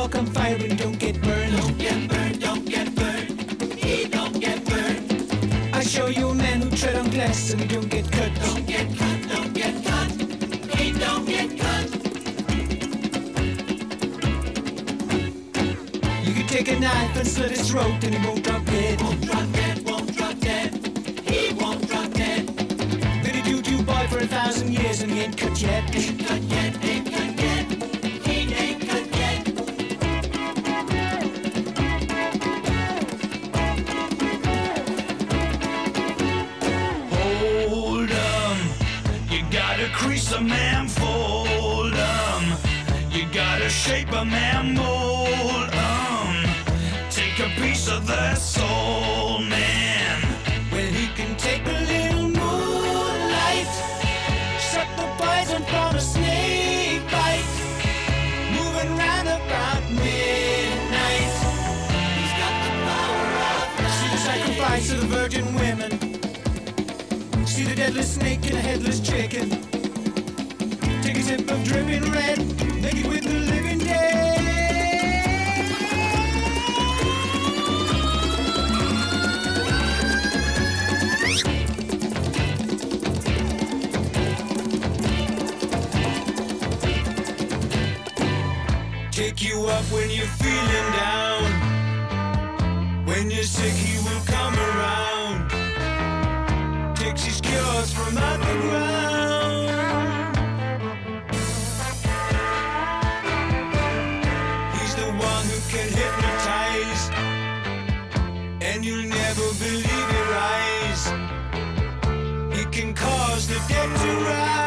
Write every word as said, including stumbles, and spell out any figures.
walk on fire and don't get burned. Don't get burned, don't get burned. He don't get burned. I show you a man who tread on glass and he don't get cut. Don't get cut, don't get cut. He don't get cut. You can take a knife and slit his throat and he won't drop dead. Won't drop dead, won't drop dead. He won't drop dead. Been a doo-doo boy for a thousand years and he ain't cut yet. Ain't cut yet, ain't cut yet. He ain't cut yet. Hold 'em, you gotta crease a man, fold 'em. You gotta shape a man, mold 'em. Take a piece of their soul, man. Well, he can take a little moonlight, suck the poison from a snake bite, moving round about midnight. He's got the power of life. See the sacrifice of the virgin women. See the deadly snake and a headless chicken. Take a sip of dripping red, make it with the living dead. Take you up when you're feeling down. When you're sick, he will come around. Takes his cures from underground. He's the one who can hypnotize, and you'll never believe your eyes. He can cause the dead to rise.